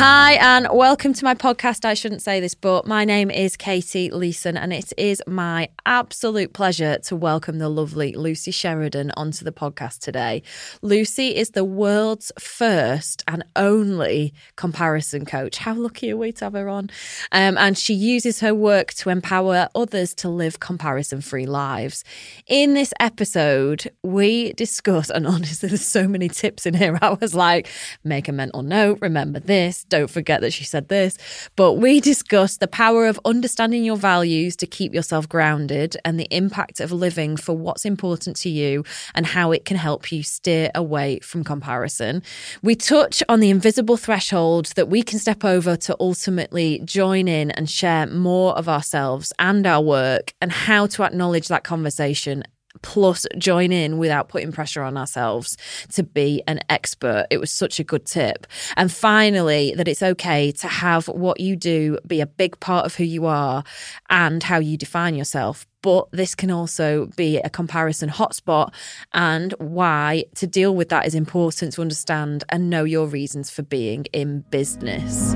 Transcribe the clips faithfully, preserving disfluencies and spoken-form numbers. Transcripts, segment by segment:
Hi and welcome to my podcast. I shouldn't say this, but my name is Katie Leeson and it is my absolute pleasure to welcome the lovely Lucy Sheridan onto the podcast today. Lucy is the world's first and only comparison coach. How lucky are we to have her on? Um, and she uses her work to empower others to live comparison-free lives. In this episode, we discuss, and honestly, there's so many tips in here. I was like, make a mental note, remember this, don't forget that she said this. But we discussed the power of understanding your values to keep yourself grounded and the impact of living for what's important to you and how it can help you steer away from comparison. We touch on the invisible threshold that we can step over to ultimately join in and share more of ourselves and our work, and how to acknowledge that conversation plus join in without putting pressure on ourselves to be an expert. It was such a good tip. And finally, that it's okay to have what you do be a big part of who you are and how you define yourself. But this can also be a comparison hotspot, and why to deal with that is important to understand and know your reasons for being in business.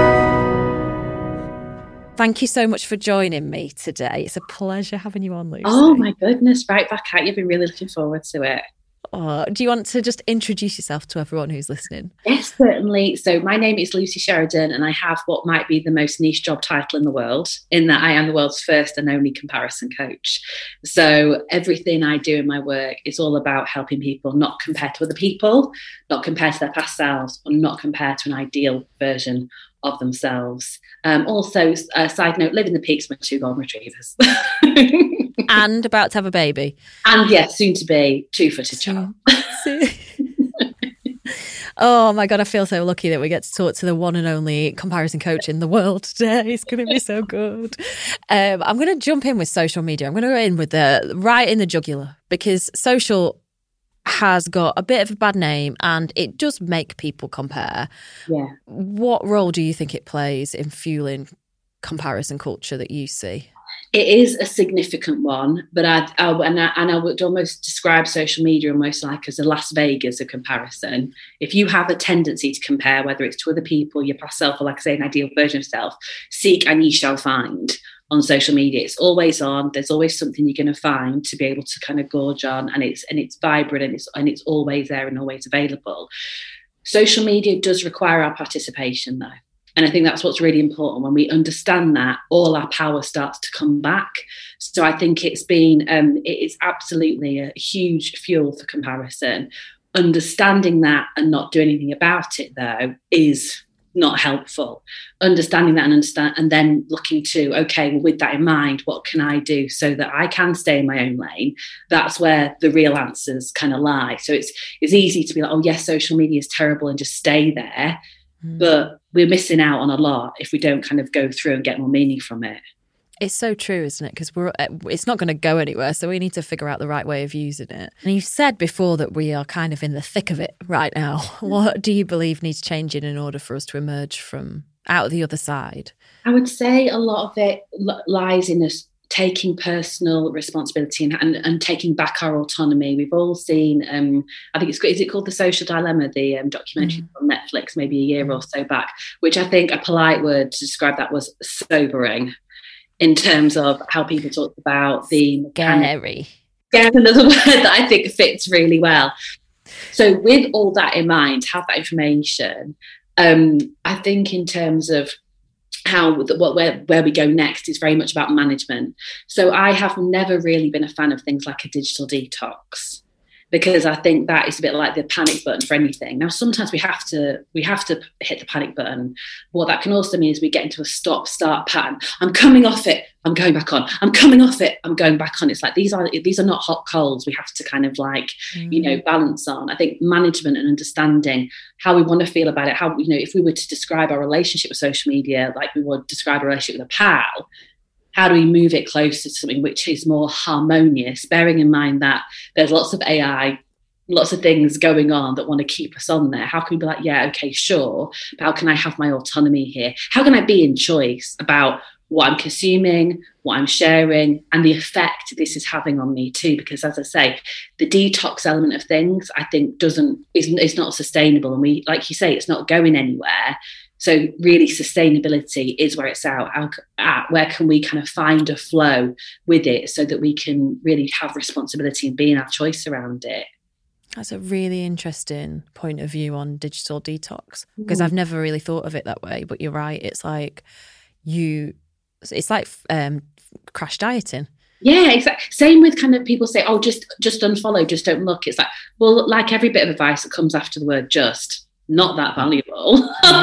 Thank you so much for joining me today. It's a pleasure having you on, Lucy. Oh my goodness, right back at you. I've been really looking forward to it. Oh, do you want to just introduce yourself to everyone who's listening? Yes, certainly. So my name is Lucy Sheridan and I have what might be the most niche job title in the world, in that I am the world's first and only comparison coach. So everything I do in my work is all about helping people not compare to other people, not compare to their past selves, or not compare to an ideal version of themselves. Um, also, a side note, live in the peaks with two golden retrievers. And about to have a baby. And yes, yeah, soon to be two-footed child. Oh my God, I feel so lucky that we get to talk to the one and only comparison coach in the world today. It's going to be so good. Um, I'm going to jump in with social media. I'm going to go in with the right in the jugular, because social has got a bit of a bad name and it does make people compare. Yeah. What role do you think it plays in fueling comparison culture that you see? It is a significant one, but I, I, and, I, and I would almost describe social media almost like as a Las Vegas of comparison. If you have a tendency to compare, whether it's to other people, your past self, or like I say, an ideal version of self, seek and ye shall find. On social media, it's always on. There's always something you're going to find to be able to kind of gorge on, and it's and it's vibrant and it's and it's always there and always available. Social media does require our participation, though, and I think that's what's really important. When we understand that, all our power starts to come back. So I think it's been um, it is absolutely a huge fuel for comparison. Understanding that and not doing anything about it, though, is not helpful. Understanding that and understand, and then looking to, okay, well, with that in mind, what can I do so that I can stay in my own lane? That's where the real answers kind of lie. So it's it's easy to be like, oh yes, social media is terrible and just stay there, mm. but we're missing out on a lot if we don't kind of go through and get more meaning from it. It's so true, isn't it? Because we're it's not going to go anywhere, so we need to figure out the right way of using it. And you said before that we are kind of in the thick of it right now. What do you believe needs changing in order for us to emerge from out of the other side? I would say a lot of it lies in us taking personal responsibility and, and, and taking back our autonomy. We've all seen, um, I think it's is it called The Social Dilemma, the um, documentary mm. on Netflix, maybe a year or so back, which I think a polite word to describe that was sobering. In terms of how people talk about the scary. Yeah, another word that I think fits really well. So with all that in mind, have that information. Um, I think in terms of how what where where we go next is very much about management. So I have never really been a fan of things like a digital detox, because I think that is a bit like the panic button for anything. Now, sometimes we have to we have to hit the panic button. What that can also mean is we get into a stop-start pattern. I'm coming off it, I'm going back on. I'm coming off it, I'm going back on. It's like these are these are not hot coals. We have to kind of like, mm. you know, balance on. I think management and understanding how we want to feel about it. How, you know, if we were to describe our relationship with social media like we would describe a relationship with a pal, how do we move it closer to something which is more harmonious, bearing in mind that there's lots of A I, lots of things going on that want to keep us on there? How can we be like, yeah, okay, sure, but how can I have my autonomy here? How can I be in choice about what I'm consuming, what I'm sharing, and the effect this is having on me too? Because as I say, the detox element of things, I think doesn't, is, is not sustainable. And we, like you say, it's not going anywhere. So really sustainability is where it's out, at. Where can we kind of find a flow with it so that we can really have responsibility and be in our choice around it. That's a really interesting point of view on digital detox, because mm. I've never really thought of it that way. But you're right. It's like you, it's like um, crash dieting. Yeah, exactly. Same with kind of people say, oh, just just unfollow, just don't look. It's like, well, like every bit of advice that comes after the word just, not that valuable.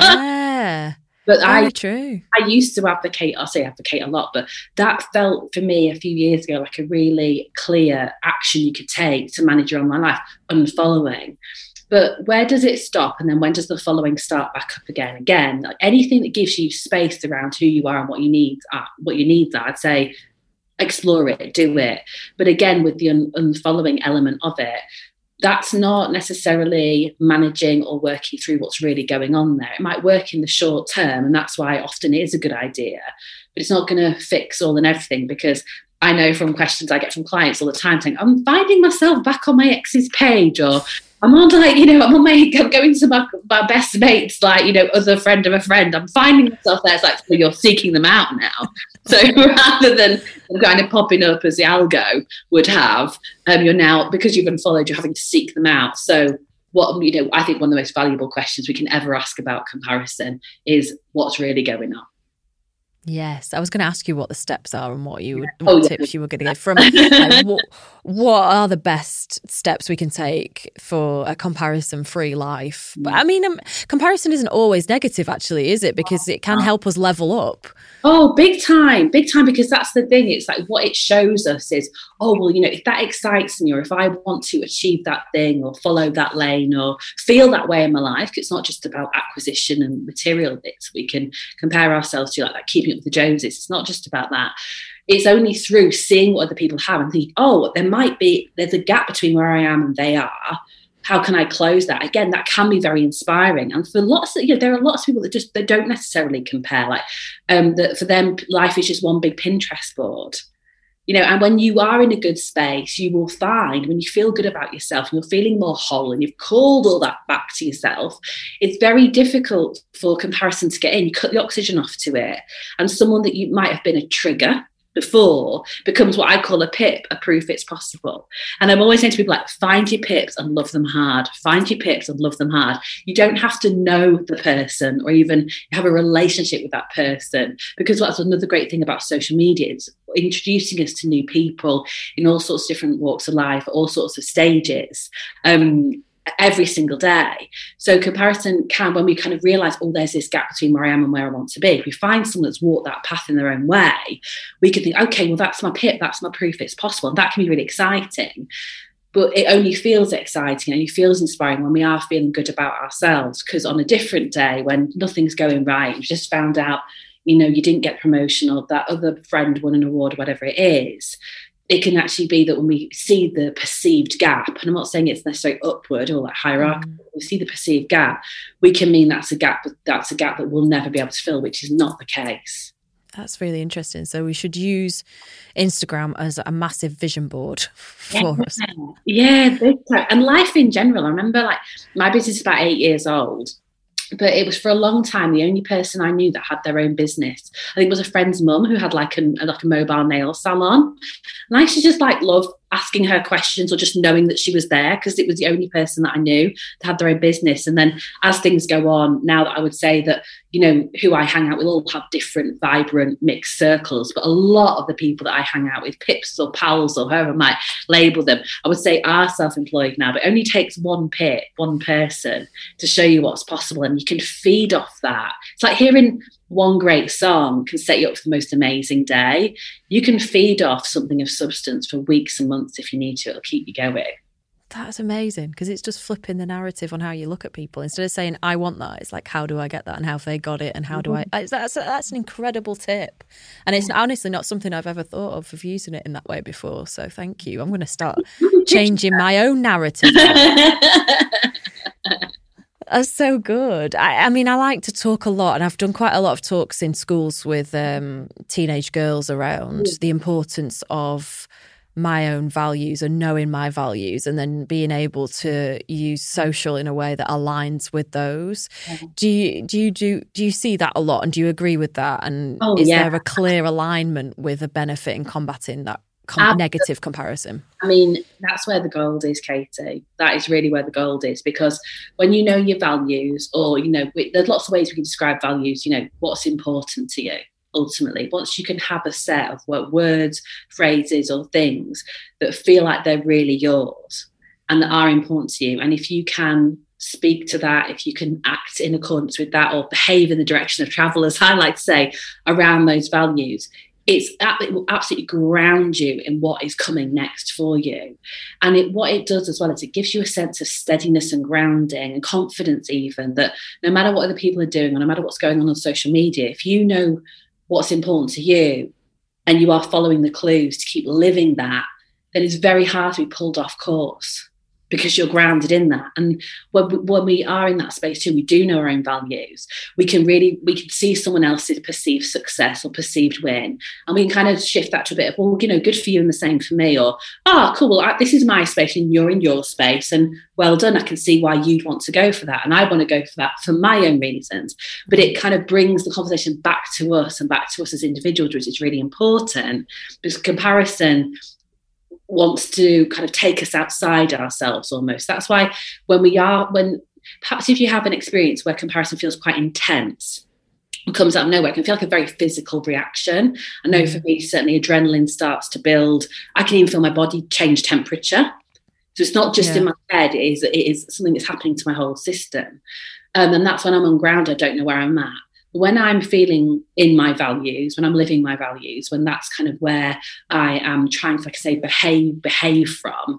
Yeah. But Very I, true. I used to advocate, I'll say advocate a lot, but that felt for me a few years ago like a really clear action you could take to manage your online life, unfollowing. But where does it stop? And then when does the following start back up again? Again, like anything that gives you space around who you are and what you need, are, what your needs are, I'd say explore it, do it. But again, with the un- unfollowing element of it, that's not necessarily managing or working through what's really going on there. It might work in the short term, and that's why often it is a good idea, but it's not going to fix all and everything, because I know from questions I get from clients all the time saying, I'm finding myself back on my ex's page, or I'm on like, you know, I'm on my, I'm going to my, my best mates, like, you know, other friend of a friend. I'm finding myself there. It's like, so you're seeking them out now. So rather than kind of popping up as the algo would have, um, you're now, because you've unfollowed, you're having to seek them out. So what, you know, I think one of the most valuable questions we can ever ask about comparison is what's really going on. Yes, I was going to ask you what the steps are and what you would, oh, what yeah. tips you were going to give from. Like, what, what are the best steps we can take for a comparison-free life? But I mean, um, comparison isn't always negative, actually, is it? Because it can help us level up. Oh, big time, big time, because that's the thing. It's like what it shows us is, oh, well, you know, if that excites me, or if I want to achieve that thing or follow that lane or feel that way in my life, it's not just about acquisition and material bits. We can compare ourselves to, like, like keeping up with the Joneses. It's not just about that. It's only through seeing what other people have and think, oh, there might be, there's a gap between where I am and they are. How can I close that? Again, that can be very inspiring. And for lots of, you know, there are lots of people that just, they don't necessarily compare. Like, um, that for them, life is just one big Pinterest board. You know, and when you are in a good space, you will find when you feel good about yourself and you're feeling more whole and you've called all that back to yourself, it's very difficult for comparison to get in. You cut the oxygen off to it. And someone that you might have been a trigger before becomes what I call a pip, a proof it's possible. And I'm always saying to people, like, find your pips and love them hard. Find your pips and love them hard. You don't have to know the person or even have a relationship with that person, because that's another great thing about social media. It's introducing us to new people in all sorts of different walks of life, all sorts of stages. Um, every single day. So comparison can, when we kind of realize, oh, there's this gap between where I am and where I want to be, if we find someone that's walked that path in their own way, we can think, okay, well, that's my pip, that's my proof it's possible. And that can be really exciting. But it only feels exciting and it feels inspiring when we are feeling good about ourselves. Because on a different day, when nothing's going right, you've just found out, you know, you didn't get promotion, or that other friend won an award, or whatever it is, it can actually be that when we see the perceived gap, and I'm not saying it's necessarily upward or like hierarchical, mm. we see the perceived gap, we can mean that's a gap, that's a gap that we'll never be able to fill, which is not the case. That's really interesting. So we should use Instagram as a massive vision board for yeah. us. Yeah, big time. And life in general. I remember, like, my business is about eight years old. But it was for a long time the only person I knew that had their own business. I think it was a friend's mum who had like a, like a mobile nail salon. And I used to just like love asking her questions or just knowing that she was there, because it was the only person that I knew that had their own business. And then as things go on, now that I would say that, you know, who I hang out with all have different, vibrant, mixed circles. But a lot of the people that I hang out with, pips or pals or however I might label them, I would say are self-employed now. But it only takes one pip, one person to show you what's possible. And you can feed off that. It's like hearing one great song can set you up for the most amazing day. You can feed off something of substance for weeks and months if you need to. It'll keep you going. That's amazing, because it's just flipping the narrative on how you look at people. Instead of saying, I want that, it's like, how do I get that, and how have they got it, and how do I... That's, that's an incredible tip. And it's honestly not something I've ever thought of, of using it in that way before. So thank you. I'm going to start changing my own narrative. That's so good. I, I mean, I like to talk a lot, and I've done quite a lot of talks in schools with um, teenage girls around the importance of my own values and knowing my values, and then being able to use social in a way that aligns with those. Yeah. Do you do you do do you see that a lot, and do you agree with that? And oh, is yeah. there a clear alignment with a benefit in combating that com- negative comparison? I mean, that's where the gold is, Katie. That is really where the gold is, because when you know your values, or, you know, there's lots of ways we can describe values, you know, what's important to you. Ultimately, once you can have a set of what words, phrases, or things that feel like they're really yours and that are important to you, and if you can speak to that, if you can act in accordance with that, or behave in the direction of travel, as I like to say, around those values, it's it will absolutely ground you in what is coming next for you. And it, what it does as well is it gives you a sense of steadiness and grounding and confidence, even, that no matter what other people are doing, or no matter what's going on on social media, if you know what's important to you and you are following the clues to keep living that, then it's very hard to be pulled off course, because you're grounded in that. And when we, when we are in that space too, we do know our own values. We can really, we can see someone else's perceived success or perceived win, and we can kind of shift that to a bit of, well, you know, good for you and the same for me, or, oh, cool, well, I, this is my space and you're in your space, and well done, I can see why you'd want to go for that, and I want to go for that for my own reasons. But it kind of brings the conversation back to us and back to us as individuals, which is really important, because comparison wants to kind of take us outside ourselves almost. That's why when we are, when perhaps if you have an experience where comparison feels quite intense, it comes out of nowhere, it can feel like a very physical reaction. I know for me, certainly adrenaline starts to build. I can even feel my body change temperature. So it's not just yeah. in my head, it is, it is something that's happening to my whole system. Um, and that's when I'm ungrounded, I don't know where I'm at. When I'm feeling in my values, when I'm living my values, when that's kind of where I am trying to, like I say, behave, behave from,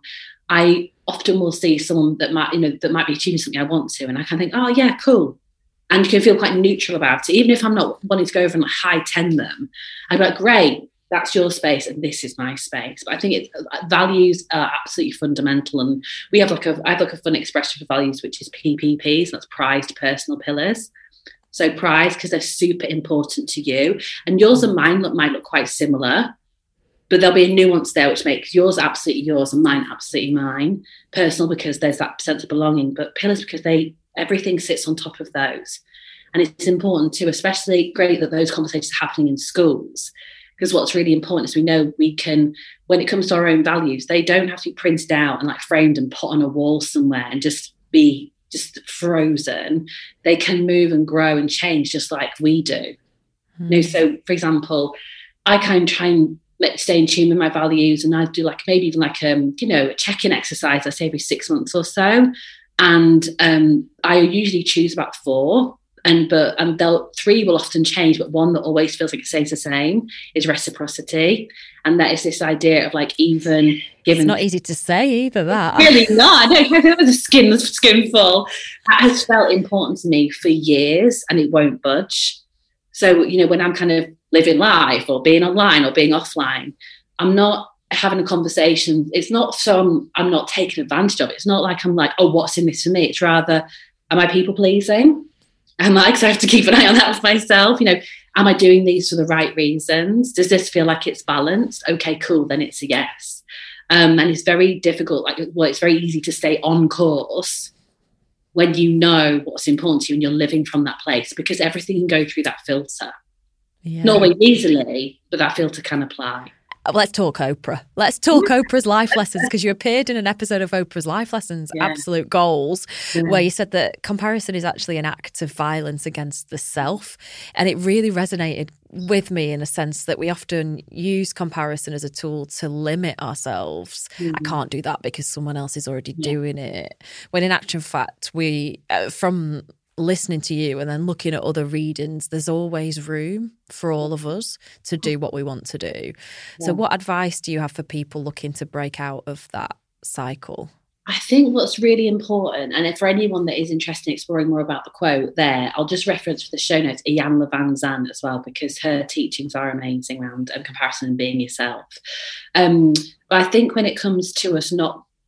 I often will see someone that might, you know, that might be achieving something I want to, and I can think, oh yeah, cool. And you can feel quite neutral about it. Even if I'm not wanting to go over and like high ten them, I'd be like, great, that's your space and this is my space. But I think it's, values are absolutely fundamental. And we have like a, I have like a fun expression for values, which is P P Ps, that's prized personal pillars. So prize, because they're super important to you, and yours and mine look, might look quite similar, but there'll be a nuance there which makes yours absolutely yours and mine absolutely mine. Personal, because there's that sense of belonging, but pillars, because they everything sits on top of those. And it's important too, especially great that those conversations are happening in schools, because what's really important is we know we can, when it comes to our own values, they don't have to be printed out and like framed and put on a wall somewhere and just be just frozen. They can move and grow and change just like we do. Mm. You know, so for example, I kind of try and stay in tune with my values, and I do like maybe even like um you know a check-in exercise, I say every six months or so, and um I usually choose about four, and but and they'll three will often change, but one that always feels like it stays the same is reciprocity. And that is this idea of like, even given, it's not easy to say either, that really not, I don't know, that was a skin skin full. That has felt important to me for years, and it won't budge. So, you know, when I'm kind of living life or being online or being offline, I'm not having a conversation. It's not so I'm, I'm not taking advantage of it. It's not like I'm like, oh, what's in this for me? It's rather, am I people pleasing? Am I, because I have to keep an eye on that myself, you know, am I doing these for the right reasons? Does this feel like it's balanced? Okay, cool, then it's a yes. Um, and it's very difficult, like, well, it's very easy to stay on course when you know what's important to you and you're living from that place, because everything can go through that filter. Yeah. Not always easily, but that filter can apply. Let's talk Oprah. Let's talk Oprah's life lessons, because you appeared in an episode of Oprah's Life Lessons, yeah. Absolute Goals, yeah. where you said that comparison is actually an act of violence against the self. And it really resonated with me in a sense that we often use comparison as a tool to limit ourselves. Mm-hmm. I can't do that because someone else is already yeah. doing it. When in actual fact, we, uh, from listening to you and then looking at other readings, there's always room for all of us to do what we want to do. Yeah. So what advice do you have for people looking to break out of that cycle? I think what's really important, and for anyone that is interested in exploring more about the quote there, I'll just reference for the show notes Iyanla Vanzant as well, because her teachings are amazing around um, comparison and being yourself. Um, but I think when it comes to us not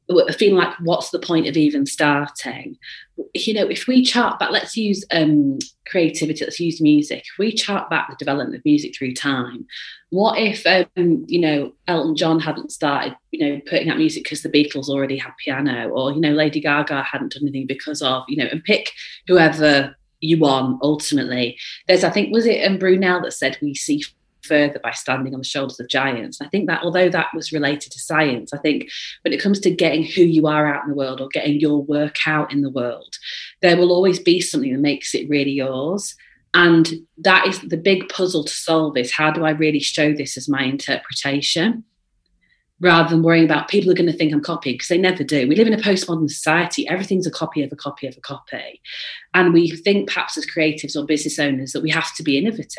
feeling like, what's the point of even starting? You know, if we chart back, let's use um, creativity, let's use music. If we chart back the development of music through time, what if, um, you know, Elton John hadn't started, you know, putting out music because the Beatles already had piano, or, you know, Lady Gaga hadn't done anything because of, you know, and pick whoever you want ultimately. There's, I think, was it um, Brunel that said we see further by standing on the shoulders of giants. I think that although that was related to science, I think when it comes to getting who you are out in the world or getting your work out in the world, there will always be something that makes it really yours. And that is the big puzzle to solve, is how do I really show this as my interpretation, rather than worrying about people are going to think I'm copying, because they never do. We live in a postmodern society. Everything's a copy of a copy of a copy. And we think perhaps as creatives or business owners that we have to be innovative.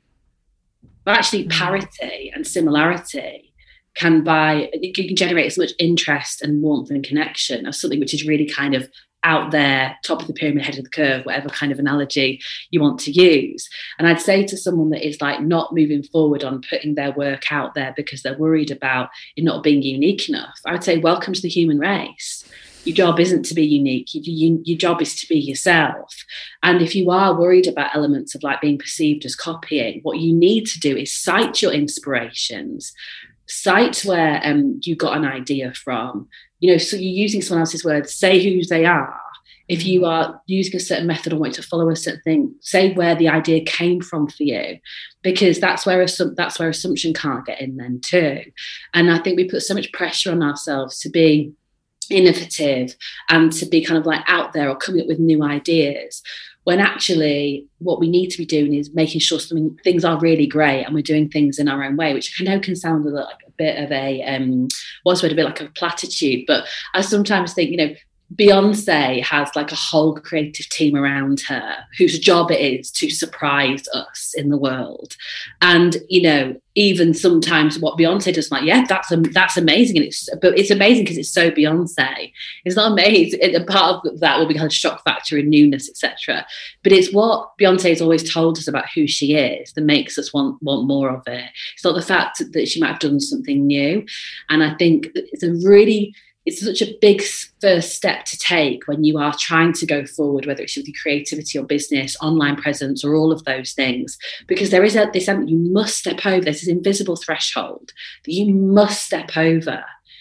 But actually parity and similarity can buy, it can generate as much interest and warmth and connection as something which is really kind of out there, top of the pyramid, head of the curve, whatever kind of analogy you want to use. And I'd say to someone that is like not moving forward on putting their work out there because they're worried about it not being unique enough, I would say, welcome to the human race. Your job isn't to be unique. You, you, your job is to be yourself. And if you are worried about elements of like being perceived as copying, what you need to do is cite your inspirations, cite where um, you got an idea from. You know, so you're using someone else's words, say who they are. If you are using a certain method or want to follow a certain thing, say where the idea came from for you, because that's where assum- that's where assumption can't get in then too. And I think we put so much pressure on ourselves to be innovative and to be kind of like out there or coming up with new ideas, when actually what we need to be doing is making sure something things are really great and we're doing things in our own way, which I know can sound like a bit of a um what's the word, a bit like a platitude, but I sometimes think, you know, Beyonce has like a whole creative team around her whose job it is to surprise us in the world. And, you know, even sometimes what Beyonce does, like, yeah, that's um, that's amazing. And it's, but it's amazing because it's so Beyonce. It's not amazing. A part of that will be kind of shock factor and newness, et cetera. But it's what Beyonce has always told us about who she is that makes us want, want more of it. It's not the fact that she might have done something new. And I think it's a really... it's such a big first step to take when you are trying to go forward, whether it's with your creativity or business, online presence, or all of those things, because there is a, this you must step over. There's this invisible threshold that you must step over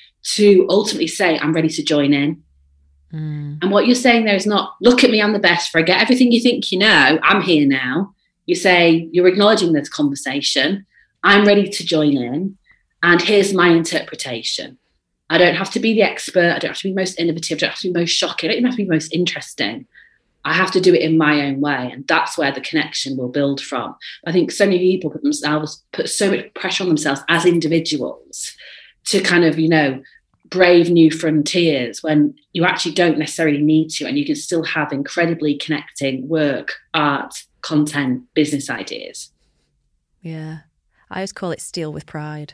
to ultimately say, I'm ready to join in. Mm. And what you're saying there is not, look at me, I'm the best, forget everything you think you know, I'm here now. You say, you're acknowledging this conversation, I'm ready to join in, and here's my interpretation. I don't have to be the expert. I don't have to be most innovative. I don't have to be most shocking. I don't even have to be most interesting. I have to do it in my own way. And that's where the connection will build from. I think so many people put themselves, put so much pressure on themselves as individuals to kind of, you know, brave new frontiers when you actually don't necessarily need to. And you can still have incredibly connecting work, art, content, business ideas. Yeah. I always call it steal with pride.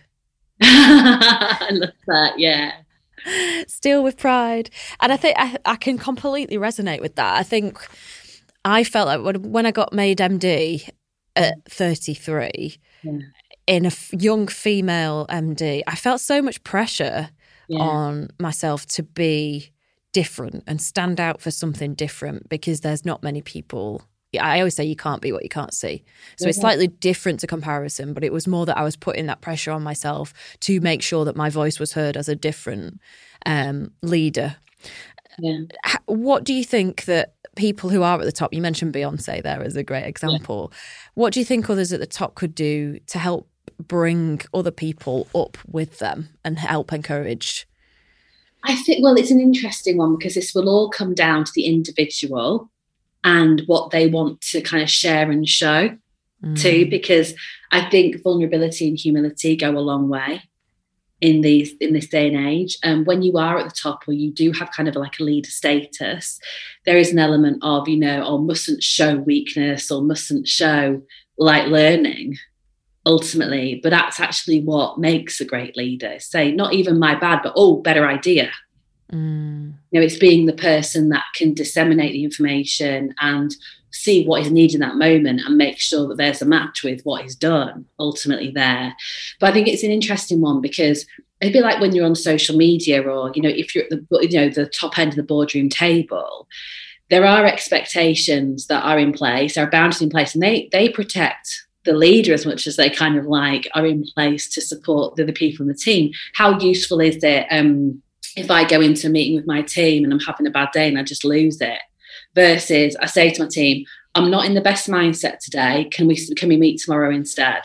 I love that, yeah. Steal with pride. And I think I, I can completely resonate with that. I think I felt like when, when I got made M D at thirty-three, yeah. in a f- young female M D, I felt so much pressure yeah. on myself to be different and stand out for something different, because there's not many people. I always say you can't be what you can't see. So yeah. it's slightly different to comparison, but it was more that I was putting that pressure on myself to make sure that my voice was heard as a different um, leader. Yeah. What do you think that people who are at the top, you mentioned Beyonce there as a great example, yeah. what do you think others at the top could do to help bring other people up with them and help encourage? I think, well, it's an interesting one because this will all come down to the individual and what they want to kind of share and show mm. too, because I think vulnerability and humility go a long way in these in this day and age. And um, when you are at the top, or you do have kind of like a leader status, there is an element of, you know, or mustn't show weakness or mustn't show like learning ultimately. But that's actually what makes a great leader. Say, not even my bad, but oh, better idea. Mm. You know, it's being the person that can disseminate the information and see what is needed in that moment and make sure that there's a match with what is done ultimately there. But I think it's an interesting one because it'd be like when you're on social media, or, you know, if you're at the, you know, the top end of the boardroom table, there are expectations that are in place, there are boundaries in place, and they they protect the leader as much as they kind of like are in place to support the other people in the team. How useful is it um, if I go into a meeting with my team and I'm having a bad day and I just lose it, versus I say to my team, I'm not in the best mindset today. Can we can we meet tomorrow instead?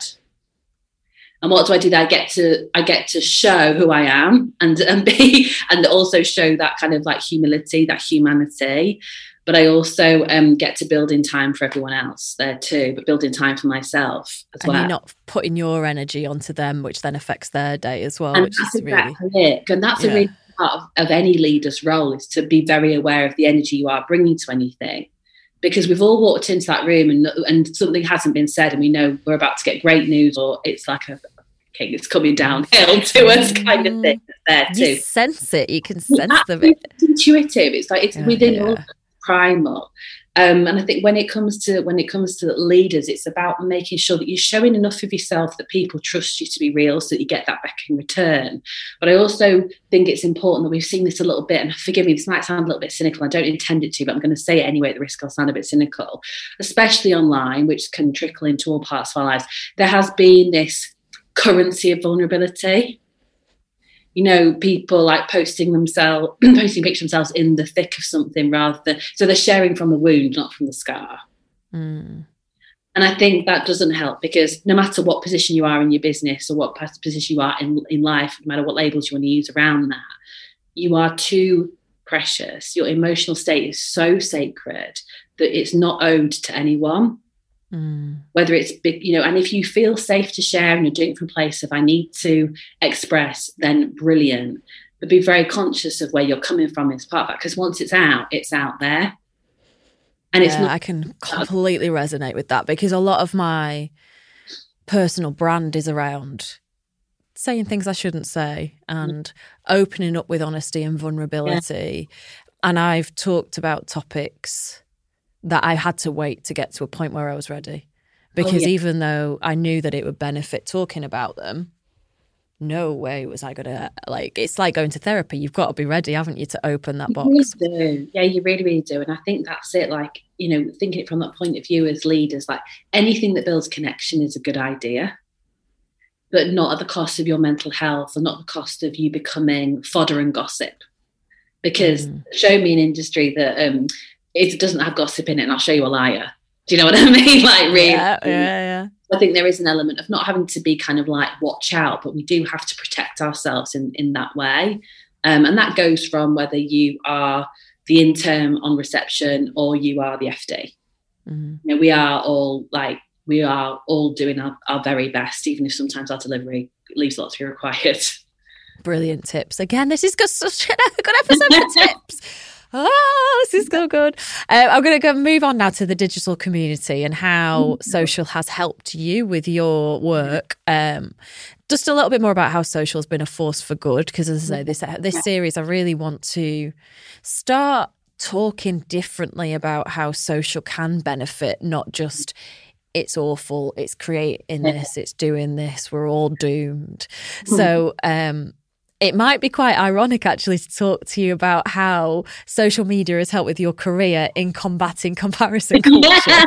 And what do I do? That I get to I get to show who I am, and and be and also show that kind of like humility, that humanity. But I also um, get to build in time for everyone else there too, but building time for myself as and well. You're not putting your energy onto them, which then affects their day as well. And which that's is exactly really it. And that's yeah. a really part of, of any leader's role, is to be very aware of the energy you are bringing to anything. Because we've all walked into that room and and something hasn't been said, and we know we're about to get great news, or it's like a okay, it's coming downhill to us kind of thing. There too. You sense it. You can sense yeah, the it's intuitive. It's like it's yeah, within yeah. all primal. Um, and I think when it comes to when it comes to leaders, it's about making sure that you're showing enough of yourself that people trust you to be real, so that you get that back in return. But I also think it's important that we've seen this a little bit, and forgive me, this might sound a little bit cynical. I don't intend it to, but I'm going to say it anyway at the risk I'll sound a bit cynical, especially online, which can trickle into all parts of our lives. There has been this currency of vulnerability. You know, people like posting themselves, posting pictures of themselves in the thick of something, rather than, so they're sharing from the wound, not from the scar. Mm. And I think that doesn't help, because no matter what position you are in your business, or what position you are in, in life, no matter what labels you want to use around that, you are too precious. Your emotional state is so sacred that it's not owed to anyone. Mm. Whether it's big, you know, and if you feel safe to share and you're doing it from a place of I need to express, then brilliant. But be very conscious of where you're coming from as part of that, because once it's out, it's out there. And yeah, it's not. I can completely resonate with that, because a lot of my personal brand is around saying things I shouldn't say and opening up with honesty and vulnerability. Yeah. And I've talked about topics that I had to wait to get to a point where I was ready. Because oh, yeah. even though I knew that it would benefit talking about them, no way was I going to, like, it's like going to therapy. You've got to be ready, haven't you, to open that box? You really do. Yeah, you really, really do. And I think that's it. Like, you know, thinking it from that point of view as leaders, like anything that builds connection is a good idea, but not at the cost of your mental health, and not at the cost of you becoming fodder and gossip. Because mm. show me an industry that um, it doesn't have gossip in it, and I'll show you a liar. Do you know what I mean? Like, really? Yeah, yeah, yeah. I think there is an element of not having to be kind of like watch out, but we do have to protect ourselves in, in that way. Um, and that goes from whether you are the intern on reception or you are the F D. Mm-hmm. You know, we are all like, we are all doing our, our very best, even if sometimes our delivery leaves lots to be required. Brilliant tips. Again, this is such a good episode of tips. Oh, this is so good. Uh, I'm going to go move on now to the digital community and how social has helped you with your work. Um, just a little bit more about how social has been a force for good, because as I say, this this series, I really want to start talking differently about how social can benefit, not just it's awful, it's creating this, it's doing this, we're all doomed. So, um, it might be quite ironic, actually, to talk to you about how social media has helped with your career in combating comparison culture.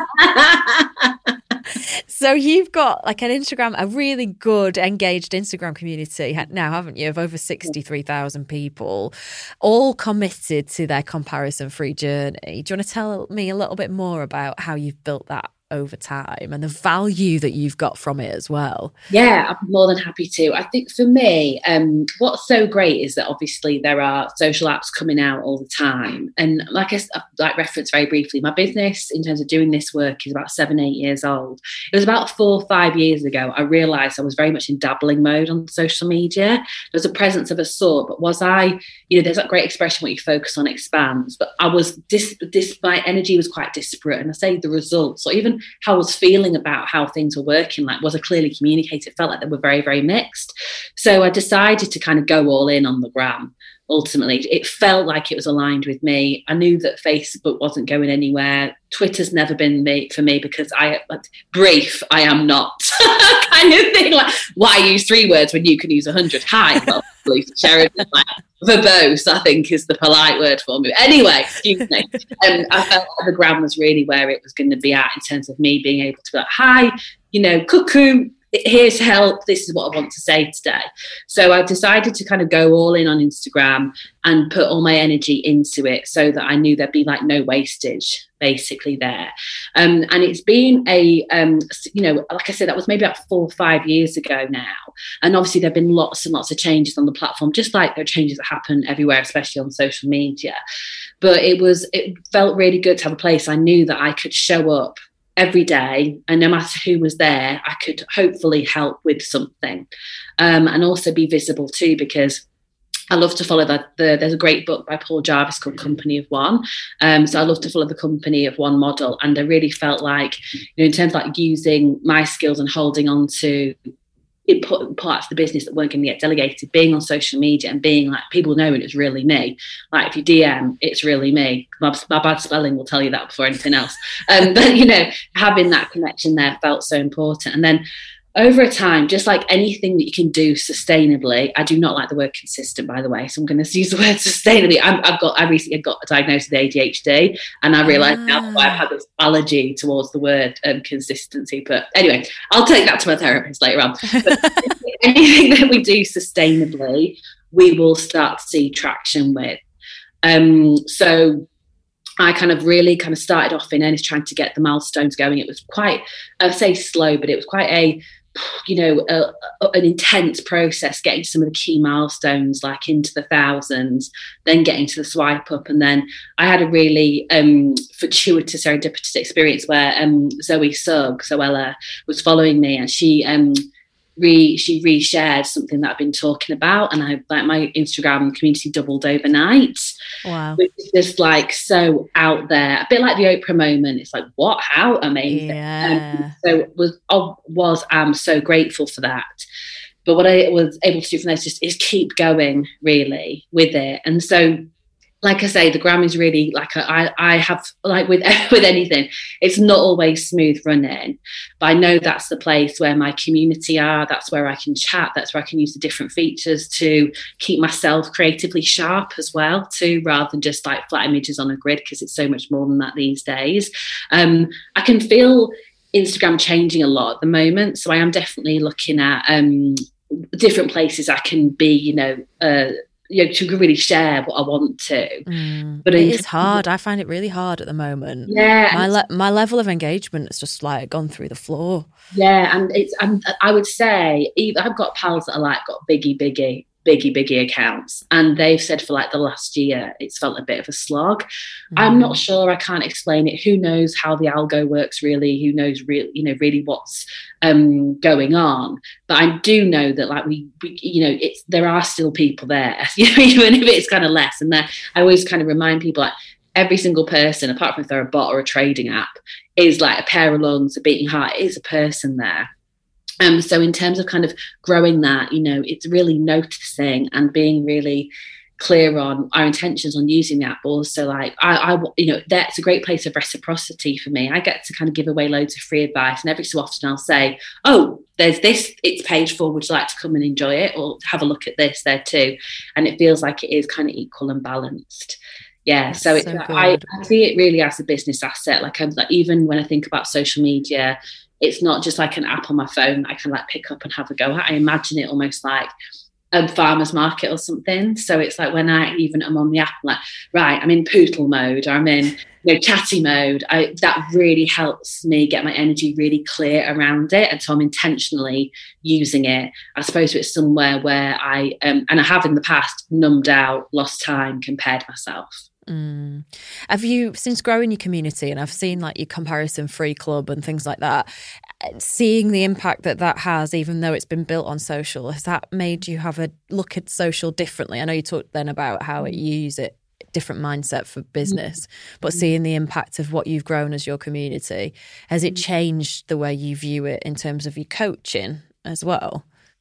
So you've got like an Instagram, a really good, engaged Instagram community now, haven't you, of over sixty-three thousand people, all committed to their comparison-free journey. Do you want to tell me a little bit more about how you've built that over time and the value that you've got from it as well? Yeah, I'm more than happy to. I think for me, um, what's so great is that obviously there are social apps coming out all the time. And like I like referenced very briefly, my business in terms of doing this work is about seven, eight years old. It was about four or five years ago, I realised I was very much in dabbling mode on social media. There was a presence of a sort, but was I, you know, there's that great expression, what you focus on expands. But I was, dis, dis, my energy was quite disparate. And I say the results, or even how I was feeling about how things were working, like was I clearly communicated? It felt like they were very, very mixed. So I decided to kind of go all in on the gram. Ultimately, it felt like it was aligned with me. I knew that Facebook wasn't going anywhere. Twitter's never been made for me because I, like, brief, I am not kind of thing. Like, why use three words when you can use a hundred? Hi, well, Lucy Sheridan, like, verbose, I think is the polite word for me. Anyway, excuse me. Um, I felt like the gram was really where it was going to be at in terms of me being able to be like, hi, you know, cuckoo, here's help. This is what I want to say today. So I decided to kind of go all in on Instagram and put all my energy into it so that I knew there'd be like no wastage basically there. Um, and it's been a, um, you know, like I said, that was maybe about four or five years ago now. And obviously there've been lots and lots of changes on the platform, just like there are changes that happen everywhere, especially on social media. But it was, it felt really good to have a place I knew that I could show up every day, and no matter who was there, I could hopefully help with something, um, and also be visible too, because I love to follow that. The, there's a great book by Paul Jarvis called Company of One. Um, so I love to follow the Company of One model. And I really felt like, you know, in terms of like using my skills and holding on to important parts of the business that weren't going to get delegated, being on social media and being like, people knowing it's really me. Like if you D M, it's really me. My, my bad spelling will tell you that before anything else. Um, but, you know, having that connection there felt so important. And then over a time, just like anything that you can do sustainably, I do not like the word consistent, by the way, so I'm going to use the word sustainably. I'm, I've got, I recently got diagnosed with A D H D, and I realised ah. now that I've had this allergy towards the word um, consistency. But anyway, I'll take that to my therapist later on. But anything that we do sustainably, we will start to see traction with. Um, so I kind of really kind of started off in earnest trying to get the milestones going. It was quite, I say slow, but it was quite a, you know, a, a, an intense process getting some of the key milestones, like into the thousands, then getting to the swipe up. And then I had a really um, fortuitous, serendipitous experience where um, Zoe Sugg, Zoella, was following me, and she um, re she reshared something that I've been talking about, and I like my Instagram community doubled overnight. Wow. Which is just like so out there, a bit like the Oprah moment. It's like, what? How amazing. Yeah. Um, so was I was am so grateful for that. But what I was able to do from there is just is keep going really with it. And so, like I say, the gram is really like a, I, I have like with with anything, it's not always smooth running, but I know that's the place where my community are. That's where I can chat. That's where I can use the different features to keep myself creatively sharp as well too, rather than just like flat images on a grid, because it's so much more than that these days. Um, I can feel Instagram changing a lot at the moment, so I am definitely looking at um, different places I can be, you know, uh, you know, to really share what I want to. Mm, but it is hard. I find it really hard at the moment. Yeah. My le- my level of engagement has just like gone through the floor. Yeah. And it's, and I would say, even, I've got pals that are like got biggie, biggie, biggie, biggie accounts. And they've said for like the last year, it's felt a bit of a slog. Mm. I'm not sure. I can't explain it. Who knows how the algo works really? Who knows really, you know, really what's um, going on? But I do know that like we, we you know, it's, there are still people there, you know, even if it's kind of less. And that I always kind of remind people like every single person, apart from if they're a bot or a trading app, is like a pair of lungs, a beating heart, is a person there. Um, so in terms of kind of growing that, you know, it's really noticing and being really clear on our intentions on using the app. Also, like, I, I, you know, that's a great place of reciprocity for me. I get to kind of give away loads of free advice, and every so often I'll say, oh, there's this, it's paid for, would you like to come and enjoy it? Or have a look at this there too. And it feels like it is kind of equal and balanced. Yeah, that's so it's so I, I see it really as a business asset. Like, I'm like, even when I think about social media, it's not just like an app on my phone I can like pick up and have a go at. I imagine it almost like a farmer's market or something. So it's like when I even am on the app, I'm like, right, I'm in poodle mode, or I'm in, you know, chatty mode. I, that really helps me get my energy really clear around it. And so I'm intentionally using it. I suppose it's somewhere where I, um, and I have in the past, numbed out, lost time, compared myself. Mm. Have you, since growing your community, and I've seen like your comparison free club and things like that, seeing the impact that that has, even though it's been built on social, has that made you have a look at social differently? I know you talked then about how it, you use it, different mindset for business, but seeing the impact of what you've grown as your community, has it changed the way you view it in terms of your coaching as well?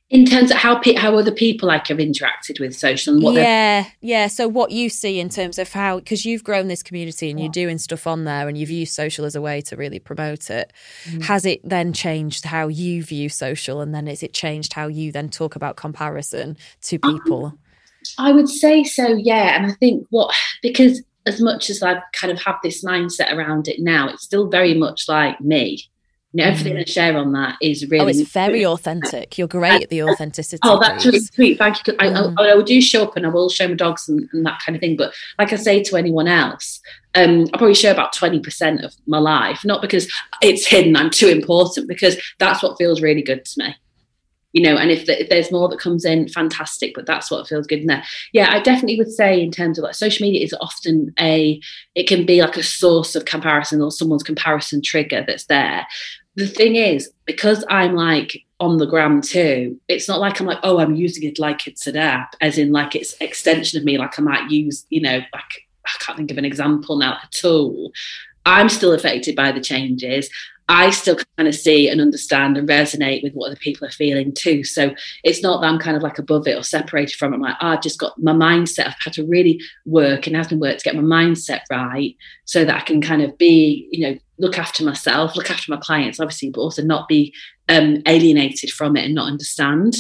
In terms of how pe- how other people like have interacted with social and what yeah yeah so what you see in terms of how, because you've grown this community and you're doing stuff on there and you've used social as a way to really promote it, mm. has it then changed how you view social, and then has it changed how you then talk about comparison to people? um, I would say so, yeah. And I think what, because as much as I've kind of have this mindset around it now, it's still very much like me. You know, everything mm. I share on that is really... Oh, it's very authentic. You're great at the authenticity. Oh, that's really sweet. Thank you. I, mm. I, I will do show up and I will show my dogs and, and that kind of thing. But like I say to anyone else, um, I probably show about twenty percent of my life, not because it's hidden, I'm too important, because that's what feels really good to me. You know, and if, the, if there's more that comes in, fantastic, but that's what feels good in there. Yeah, I definitely would say in terms of like social media is often a, it can be like a source of comparison or someone's comparison trigger that's there. The thing is, because I'm like on the gram too, it's not like I'm like, oh, I'm using it like it's an app, as in like it's extension of me, like I might use, you know, like I can't think of an example now, a tool. I'm still affected by the changes. I still kind of see and understand and resonate with what other people are feeling too. So it's not that I'm kind of like above it or separated from it. I'm like, oh, I've just got my mindset. I've had to really work and has been work to get my mindset right so that I can kind of be, you know, look after myself, look after my clients, obviously, but also not be um, alienated from it and not understand.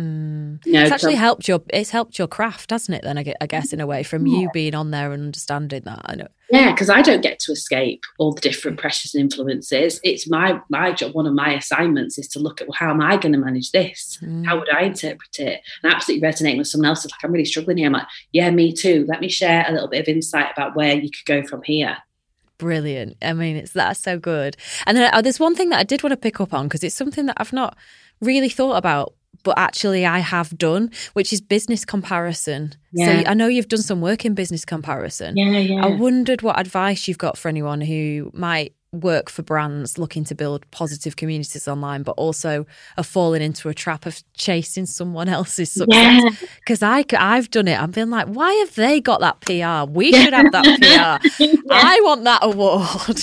Mm. You know, it's actually so, helped your it's helped your craft, hasn't it? Then I guess in a way, from yeah. you being on there and understanding that. I know. Yeah, because I don't get to escape all the different pressures and influences. It's my my job. One of my assignments is to look at, well, how am I going to manage this? Mm. How would I interpret it? And absolutely resonating with someone else. It's like, I'm really struggling here. I'm like, yeah, me too. Let me share a little bit of insight about where you could go from here. Brilliant. I mean, it's that's so good. And then uh, there's one thing that I did want to pick up on, because it's something that I've not really thought about, but actually I have done, which is business comparison. Yeah. So I know you've done some work in business comparison. Yeah, yeah. I wondered what advice you've got for anyone who might work for brands looking to build positive communities online, but also are falling into a trap of chasing someone else's success. Because yeah. I, I've done it. I've been like, why have they got that P R? We should have that P R. Yeah. I want that award.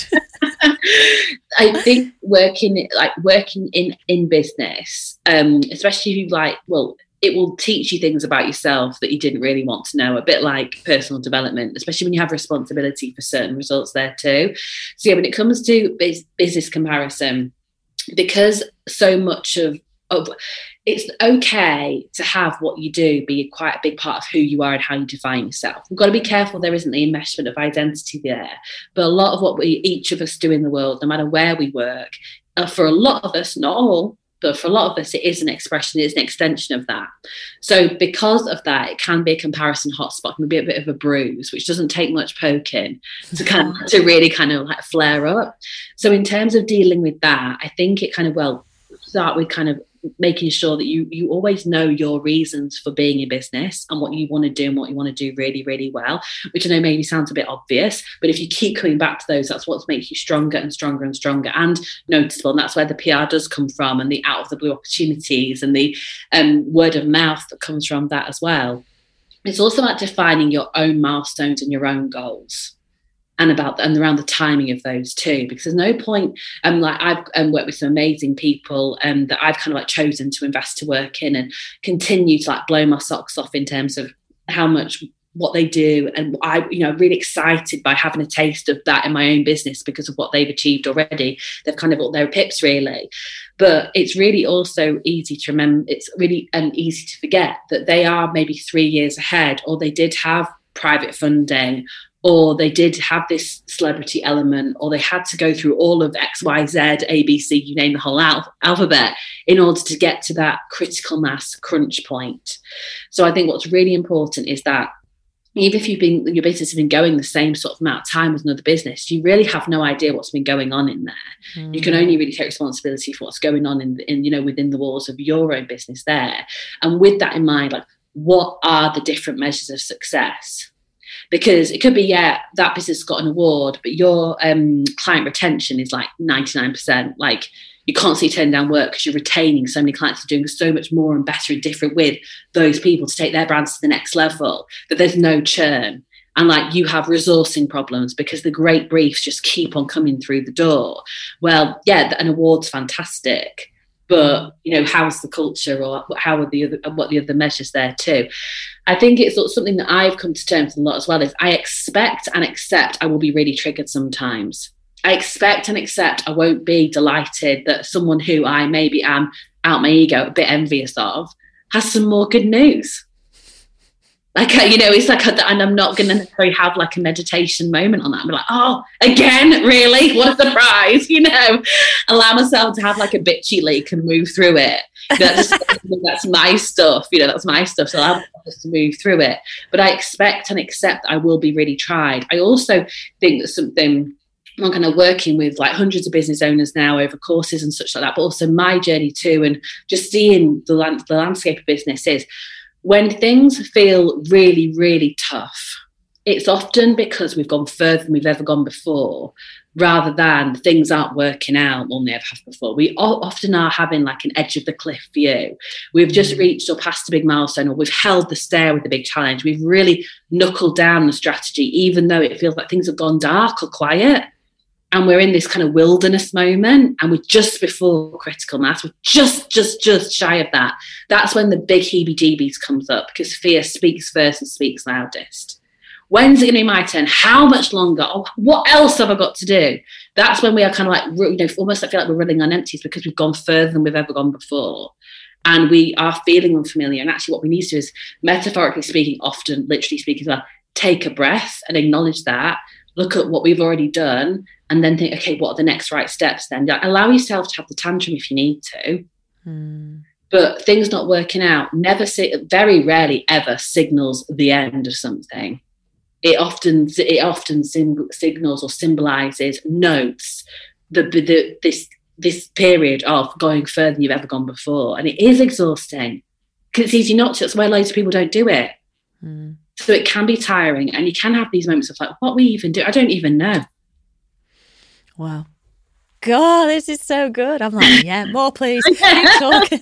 I think working like working in in business, um, especially if you like, well, it will teach you things about yourself that you didn't really want to know, a bit like personal development, especially when you have responsibility for certain results there too. So yeah, when it comes to biz- business comparison, because so much of, of it's okay to have what you do be quite a big part of who you are and how you define yourself. We've got to be careful there isn't the enmeshment of identity there. But a lot of what we each of us do in the world, no matter where we work, uh, for a lot of us, not all, but for a lot of us, it is an expression, it's an extension of that. So because of that, it can be a comparison hotspot, it can be a bit of a bruise, which doesn't take much poking to kind of, to really kind of like flare up. So in terms of dealing with that, I think it kind of, well, start with kind of making sure that you you always know your reasons for being in business and what you want to do and what you want to do really, really well, which I know maybe sounds a bit obvious, but if you keep coming back to those, that's what makes you stronger and stronger and stronger and noticeable. And that's where the P R does come from, and the out of the blue opportunities and the um, word of mouth that comes from that as well. It's also about defining your own milestones and your own goals. And about and around the timing of those too, because there's no point. Um, like I've um, worked with some amazing people um, that I've kind of like chosen to invest to work in and continue to like blow my socks off in terms of how much what they do, and I, you know, really excited by having a taste of that in my own business because of what they've achieved already. They've kind of got their pips really, but it's really also easy to remember. It's really um, easy to forget that they are maybe three years ahead, or they did have private funding, or they did have this celebrity element, or they had to go through all of X, Y, Z, A, B, C, you name the whole al- alphabet in order to get to that critical mass crunch point. So I think what's really important is that even if you've been, your business has been going the same sort of amount of time as another business, you really have no idea what's been going on in there. Mm. You can only really take responsibility for what's going on in, in, you know, within the walls of your own business there. And with that in mind, like, what are the different measures of success? Because it could be, yeah, that business got an award, but your um, client retention is like ninety-nine percent. Like, you can't see turning down work because you're retaining so many clients, are doing so much more and better and different with those people to take their brands to the next level, that there's no churn. And like, you have resourcing problems because the great briefs just keep on coming through the door. Well, yeah, an award's fantastic, but you know, how's the culture, or how are the other, what the other measures there too? I think it's sort of something that I've come to terms with a lot as well, is I expect and accept I will be really triggered sometimes. I expect and accept I won't be delighted that someone who I maybe am out my ego, a bit envious of, has some more good news. Like, you know, it's like, and I'm not going to necessarily have like a meditation moment on that. I'm like, oh, again, really? What a surprise, you know? Allow myself to have like a bitchy leak and move through it. That's, that's my stuff, you know, that's my stuff. So I'll just to move through it. But I expect and accept I will be really tried. I also think that something, I'm kind of working with like hundreds of business owners now over courses and such like that, but also my journey too, and just seeing the, land, the landscape of business is, when things feel really, really tough, it's often because we've gone further than we've ever gone before, rather than things aren't working out more than they ever have before. We often are having like an edge of the cliff view. We've just reached or passed a big milestone, or we've held the stair with a big challenge. We've really knuckled down the strategy, even though it feels like things have gone dark or quiet. And we're in this kind of wilderness moment, and we're just before critical mass. We're just, just, just shy of that. That's when the big heebie-jeebies comes up, because fear speaks first and speaks loudest. When's it going to be my turn? How much longer? Oh, what else have I got to do? That's when we are kind of like, you know, almost I feel like we're running on empties, because we've gone further than we've ever gone before. And we are feeling unfamiliar. And actually what we need to do is, metaphorically speaking, often, literally speaking as well, take a breath and acknowledge that. Look at what we've already done, and then think, okay, what are the next right steps then? Allow yourself to have the tantrum if you need to. Mm. But things not working out, never, very rarely ever signals the end of something. It often, it often sim- signals or symbolises, notes the, the this this period of going further than you've ever gone before. And it is exhausting, because it's easy not to. That's why loads of people don't do it. Mm. So it can be tiring, and you can have these moments of like, what we even do? I don't even know. Wow. God, this is so good. I'm like, yeah, more please. Keep talking.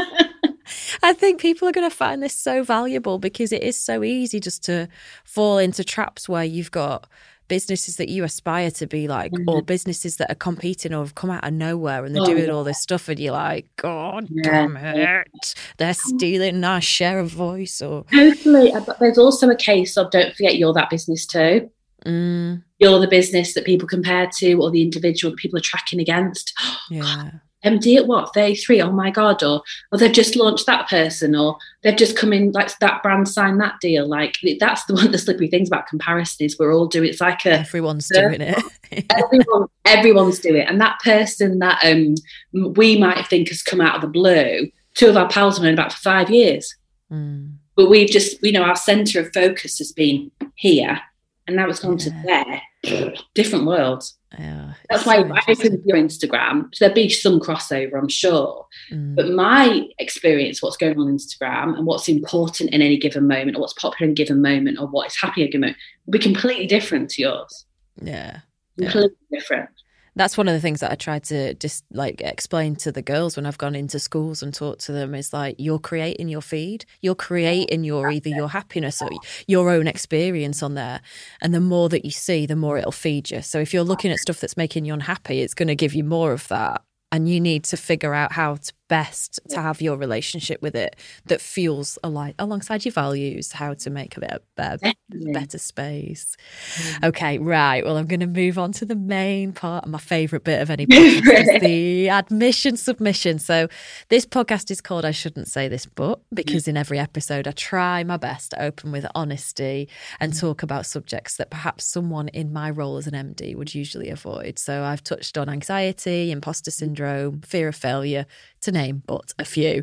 I think people are going to find this so valuable, because it is so easy just to fall into traps where you've got businesses that you aspire to be like, mm-hmm. or businesses that are competing or have come out of nowhere and they're oh, doing yeah. all this stuff, and you're like, God yeah. damn it, they're stealing our share of voice. Or totally. But there's also a case of, don't forget, you're that business too. Mm. You're the business that people compare to, or the individual that people are tracking against. Yeah. M D at what, thirty-three? Oh my God. Or, or they've just launched that person, or they've just come in, like that brand signed that deal. Like, that's the one of the slippery things about comparison, is we're all doing, it's like a... Everyone's doing it. Everyone, everyone's doing it. And that person that um we might think has come out of the blue, two of our pals have known about for five years. Mm. But we've just, you know, our centre of focus has been here, and now it's gone yeah. to there. Different worlds. Yeah, that's why so I opened your Instagram. So there'll be some crossover, I'm sure. Mm. But my experience, what's going on Instagram and what's important in any given moment, or what's popular in a given moment, or what is happening in a given moment, will be completely different to yours. Yeah. Completely yeah. different. That's one of the things that I try to just like explain to the girls when I've gone into schools and talked to them, is like, you're creating your feed, you're creating your either your happiness or your own experience on there. And the more that you see, the more it'll feed you. So if you're looking at stuff that's making you unhappy, it's going to give you more of that. And you need to figure out how to best to have your relationship with it that fuels alike alongside your values, how to make a bit better, better space. Mm. Okay, right. Well, I'm going to move on to the main part, my favourite bit of any podcast, is the admission submission. So this podcast is called I Shouldn't Say This But, because in every episode I try my best to open with honesty and talk about subjects that perhaps someone in my role as an M D would usually avoid. So I've touched on anxiety, imposter syndrome, fear of failure, to name but a few.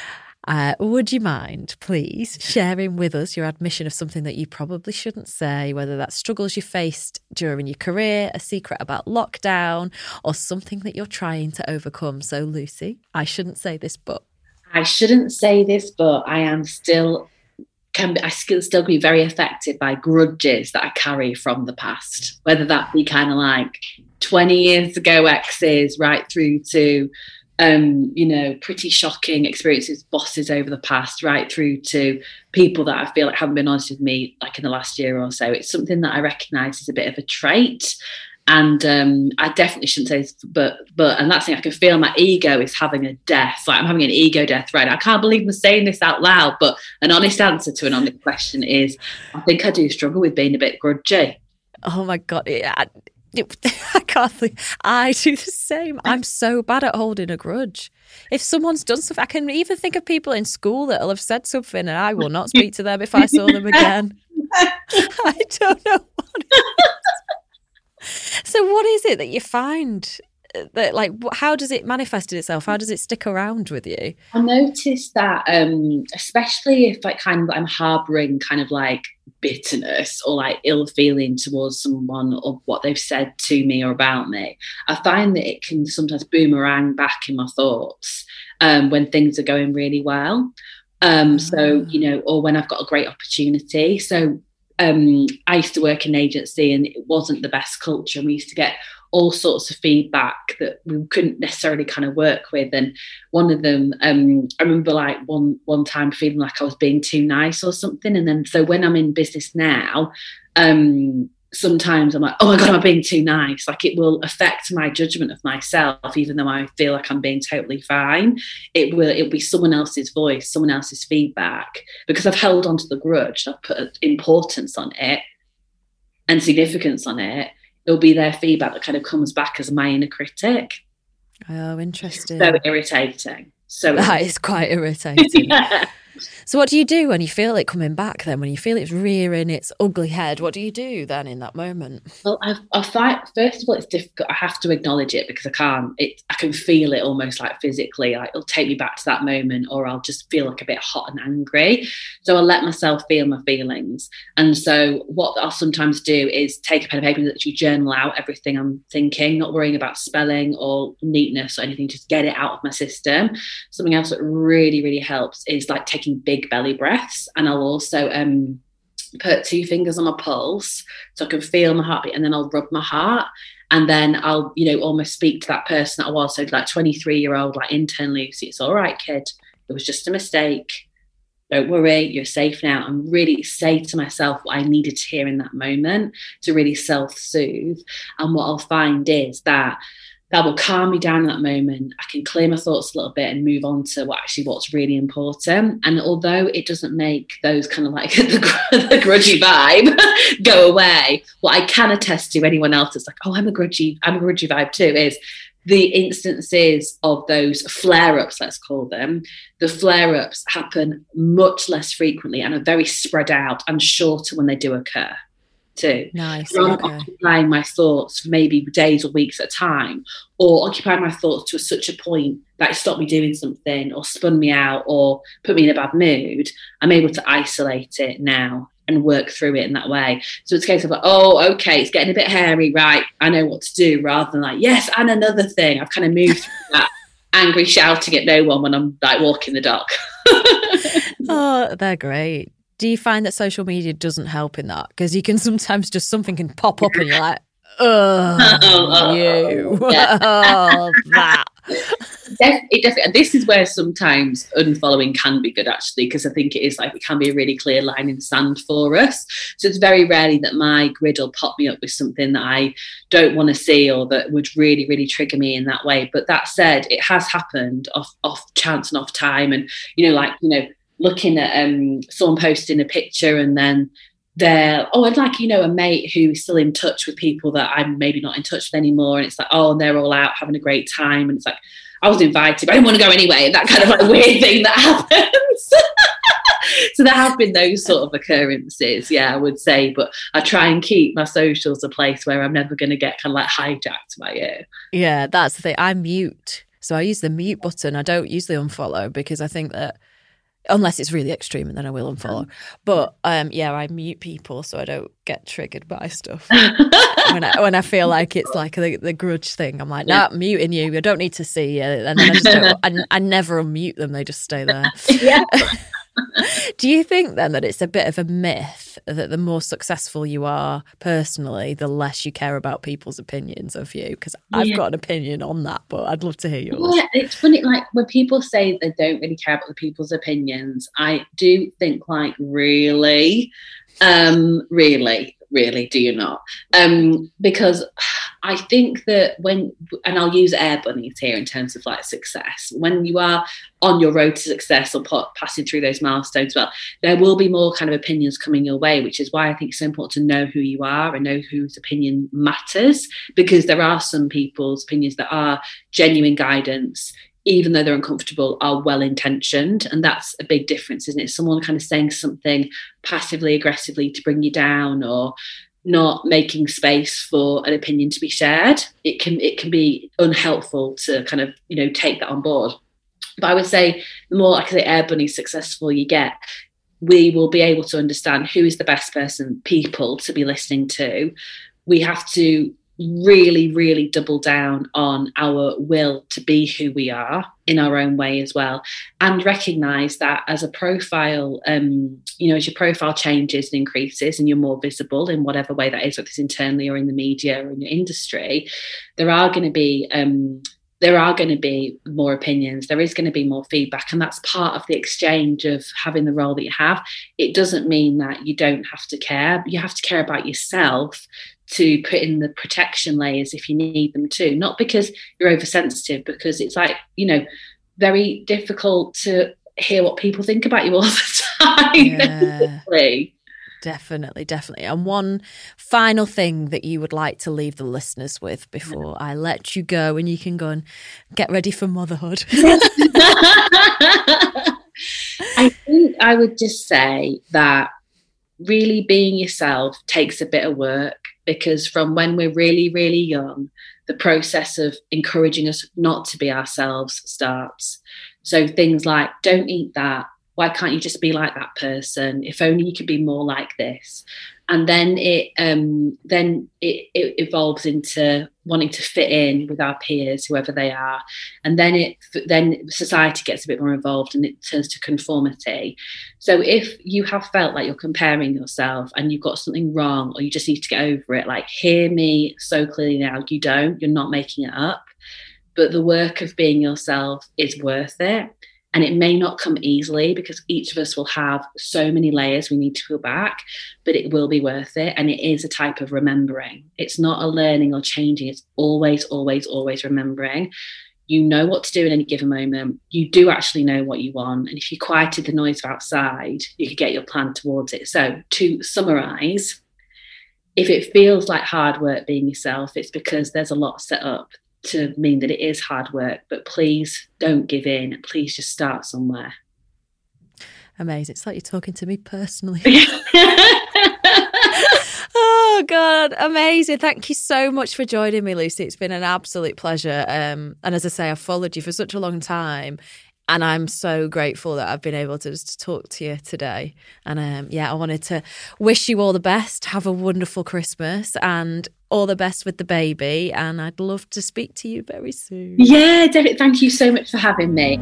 Uh, would you mind, please, sharing with us your admission of something that you probably shouldn't say, whether that's struggles you faced during your career, a secret about lockdown, or something that you're trying to overcome? So, Lucy, I shouldn't say this, but... I shouldn't say this, but I am still... Can be, I can still be very affected by grudges that I carry from the past, whether that be kind of like twenty years ago exes right through to... Um, you know, pretty shocking experiences, bosses over the past, right through to people that I feel like haven't been honest with me like in the last year or so. It's something that I recognise is a bit of a trait. And um, I definitely shouldn't say this, but but and that's the thing, I can feel my ego is having a death. Like I'm having an ego death right now. I can't believe I'm saying this out loud, but an honest answer to an honest question is I think I do struggle with being a bit grudgy. Oh my God. Yeah, I, I can't think. I do the same. I'm so bad at holding a grudge. If someone's done something, I can even think of people in school that'll have said something and I will not speak to them if I saw them again. I don't know what it is. So what is it that you find that, like, how does it manifest itself? How does it stick around with you? I noticed that, um, especially if like kind of I'm harbouring kind of like bitterness or like ill feeling towards someone or what they've said to me or about me, I find that it can sometimes boomerang back in my thoughts um, when things are going really well. Um, oh. So, you know, or when I've got a great opportunity. So Um, I used to work in an agency and it wasn't the best culture, and we used to get all sorts of feedback that we couldn't necessarily kind of work with. And one of them, um, I remember like one one time feeling like I was being too nice or something. And then so when I'm in business now, um, sometimes I'm like, oh my God, am I being too nice? Like it will affect my judgment of myself, even though I feel like I'm being totally fine. It will, it'll be someone else's voice, someone else's feedback, because I've held on to the grudge. I've put importance on it and significance on it. It'll be their feedback that kind of comes back as my inner critic. Oh, interesting. So irritating. So that is quite irritating. Yeah. So what do you do when you feel it coming back then? When you feel it's rearing its ugly head, what do you do then in that moment? Well, I, I find, first of all, it's difficult. I have to acknowledge it because I can't, it, I can feel it almost like physically. Like it'll take me back to that moment, or I'll just feel like a bit hot and angry. So I'll let myself feel my feelings. And so what I'll sometimes do is take a pen and paper and literally journal out everything I'm thinking, not worrying about spelling or neatness or anything, just get it out of my system. Something else that really, really helps is like taking big belly breaths, and I'll also um put two fingers on my pulse so I can feel my heartbeat, and then I'll rub my heart, and then I'll, you know, almost speak to that person that I was. So like twenty-three year old, like intern Lucy, it's all right, kid, it was just a mistake, don't worry, you're safe now, and really say to myself what I needed to hear in that moment to really self-soothe. And what I'll find is that that will calm me down in that moment. I can clear my thoughts a little bit and move on to what actually what's really important. And although it doesn't make those kind of like the, the grudgy vibe go away, what I can attest to anyone else that's like, oh, I'm a grudgy, I'm a grudgy vibe too, is the instances of those flare-ups, let's call them, the flare-ups happen much less frequently and are very spread out and shorter when they do occur. Too. Nice. So I'm okay. occupying my thoughts for maybe days or weeks at a time, or occupying my thoughts to such a point that it stopped me doing something or spun me out or put me in a bad mood. I'm able to isolate it now and work through it in that way. So it's a case of like, oh, okay, it's getting a bit hairy, right? I know what to do, rather than like, yes, and another thing. I've kind of moved through that angry shouting at no one when I'm like walking the dog. Oh, they're great. Do you find that social media doesn't help in that? Because you can sometimes just something can pop up and you're like, oh, oh you, yeah. oh, that. It definitely, and this is where sometimes unfollowing can be good, actually, because I think it is like it can be a really clear line in the sand for us. So it's very rarely that my grid will pop me up with something that I don't want to see or that would really, really trigger me in that way. But that said, it has happened off off chance and off time, and you know, like you know. looking at um, someone posting a picture and then they're, oh, I'd like, you know, a mate who's still in touch with people that I'm maybe not in touch with anymore. And it's like, oh, and they're all out having a great time. And it's like, I was invited, but I didn't want to go anyway. That kind of like weird thing that happens. So there have been those sort of occurrences, yeah, I would say. But I try and keep my socials a place where I'm never going to get kind of like hijacked by it. Yeah, that's the thing. I mute. So I use the mute button. I don't use the unfollow because I think that unless it's really extreme, and then I will unfollow. But um, yeah, I mute people so I don't get triggered by stuff. when I when I feel like it's like the, the grudge thing, I'm like, nah, muting you. I don't need to see you. And then I just don't. I, I never unmute them. They just stay there. Yeah. Do you think then that it's a bit of a myth that the more successful you are personally, the less you care about people's opinions of you? Because I've yeah. got an opinion on that, but I'd love to hear yours. Yeah, it's funny, like when people say they don't really care about the people's opinions, I do think like, really, um, really, really, do you not? Um, because I think that when, and I'll use air bunnies here in terms of like success, when you are on your road to success or passing through those milestones, well, there will be more kind of opinions coming your way, which is why I think it's so important to know who you are and know whose opinion matters, because there are some people's opinions that are genuine guidance, even though they're uncomfortable, are well-intentioned. And that's a big difference, isn't it? Someone kind of saying something passively aggressively to bring you down, or not making space for an opinion to be shared. It can it can be unhelpful to kind of, you know, take that on board. But I would say the more, like I say, air bunny successful you get, we will be able to understand who is the best person, people to be listening to. We have to really, really double down on our will to be who we are in our own way as well, and recognize that as a profile, um, you know, as your profile changes and increases and you're more visible in whatever way that is, whether it's internally or in the media or in your industry, there are going to be um, there are going to be more opinions. There is going to be more feedback, and that's part of the exchange of having the role that you have. It doesn't mean that you don't have to care. You have to care about yourself to put in the protection layers if you need them to, not because you're oversensitive, because it's like, you know, very difficult to hear what people think about you all the time. Yeah, definitely, definitely. And one final thing that you would like to leave the listeners with before I let you go and you can go and get ready for motherhood. I think I would just say that really being yourself takes a bit of work, because from when we're really, really young, the process of encouraging us not to be ourselves starts. So things like, don't eat that. Why can't you just be like that person? If only you could be more like this. And then it um, then it, it evolves into wanting to fit in with our peers, whoever they are. And then it then society gets a bit more involved and it turns to conformity. So if you have felt like you're comparing yourself and you've got something wrong, or you just need to get over it, like, hear me so clearly now, you don't, you're not making it up. But the work of being yourself is worth it. And it may not come easily, because each of us will have so many layers we need to peel back, but it will be worth it. And it is a type of remembering. It's not a learning or changing. It's always, always, always remembering. You know what to do in any given moment. You do actually know what you want. And if you quieted the noise outside, you could get your plan towards it. So to summarise, if it feels like hard work being yourself, it's because there's a lot set up to mean that it is hard work. But please don't give in. Please just start somewhere. Amazing. It's like you're talking to me personally. Oh God, amazing. Thank you so much for joining me, Lucy. It's been an absolute pleasure. Um, and as I say, I've followed you for such a long time, and I'm so grateful that I've been able to just talk to you today. And um, yeah, I wanted to wish you all the best. Have a wonderful Christmas and all the best with the baby. And I'd love to speak to you very soon. Yeah, David, thank you so much for having me.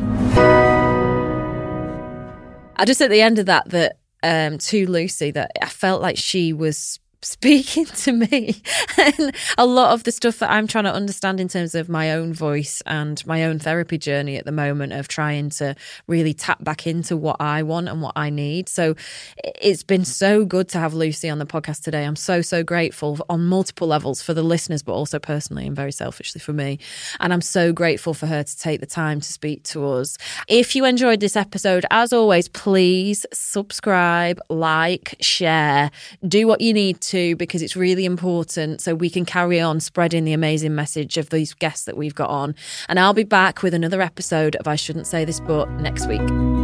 I just at the end of that, that um, to Lucy, that I felt like she was speaking to me, and a lot of the stuff that I'm trying to understand in terms of my own voice and my own therapy journey at the moment of trying to really tap back into what I want and what I need. So it's been so good to have Lucy on the podcast today. I'm so, so grateful on multiple levels for the listeners, but also personally and very selfishly for me. And I'm so grateful for her to take the time to speak to us. If you enjoyed this episode, as always, please subscribe, like, share, do what you need to, because it's really important so we can carry on spreading the amazing message of these guests that we've got on. And I'll be back with another episode of I Shouldn't Say This But next week.